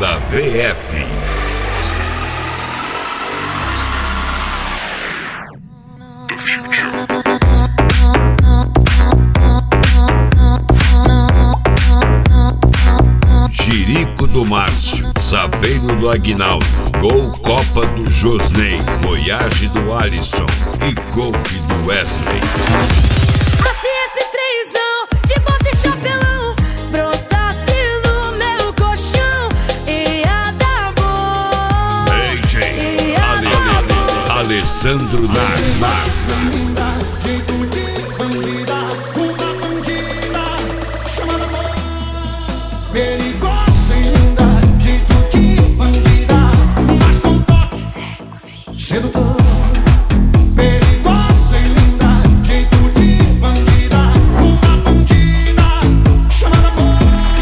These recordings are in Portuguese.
da VF. Jerico do Márcio, Saveiro do Aguinaldo, Gol Copa do Josney, Voyage do Alisson e Golfe do Wesley. Se esse trenzão de bota e chapelão brotasse no meu colchão, ia dar bom. DJ Alessandro Nas. Jeito de bandida, uma bandida chamada amor. Perigosa e linda, jeito de bandida, mas com toque sedutor. Perigosa e linda, jeito de bandida, uma bandida chamada amor.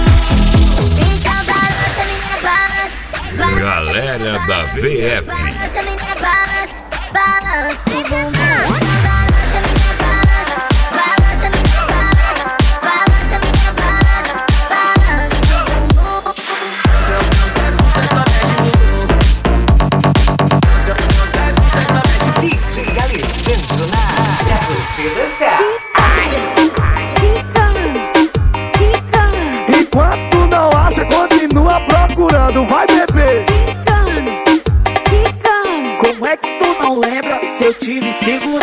Galera da VF. Enquanto não acha, continua procurando, vai beber. Quicando. Como é que tu não lembra se eu tive segurança?